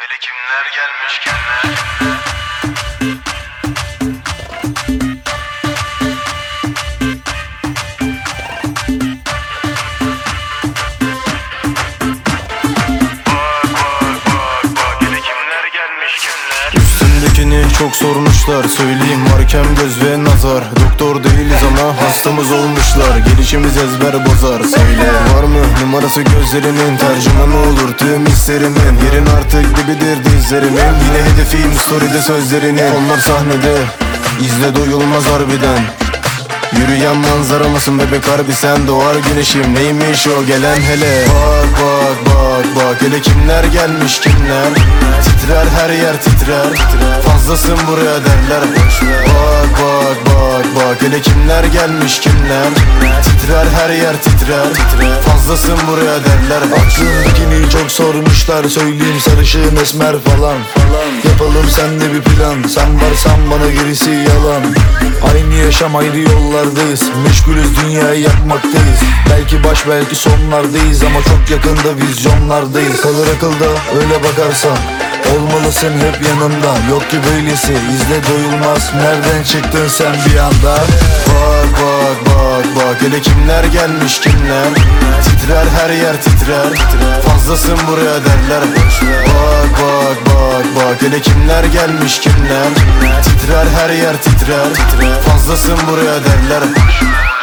Hele kimler gelmiş kimler. Üstündekini çok sormuşlar, söyleyeyim varken göz ve nazar. Doktor değiliz ama hastamız olmuşlar, gelişimiz ezber bozar. Söyle var mı numarası gözlerinin, tercümanı olur tüm hislerimin. Yerin artık dibidir dizlerimin, yine hedefim story'de sözlerinin. Onlar sahnede izle doyulmaz harbiden. Yürüyen manzara mısın bebek harbi sen, doğar güneşim neymiş o gelen hele. Bak bak bak bak hele kimler gelmiş kimler. Titrer her yer titrer, fazlasın buraya derler. Bak bak bak bak hele kimler gelmiş kimler. Titrer her yer titrer, fazlasın buraya derler. Aklındakini çok sormuşlar, söyleyeyim sarışın esmer falan. Yapalım sende bir plan, sen varsan bana gerisi yalan. Aynı yaşam ayrı yollardayız, meşgulüz dünyayı yakmaktayız. Belki baş belki sonlardayız ama çok yakında vizyonlardayız. Kalır akılda öyle bakarsan, olmalısın hep yanımda. Yok ki böylesi izle doyulmaz, nereden çıktın sen bir anda. Bak bak bak bak hele kimler gelmiş kimler. Titrer her yer titrer, fazlasın buraya derler. Bak bak bak bak hele kimler gelmiş kimler. Titrer her yer titrer, fazlasın buraya derler.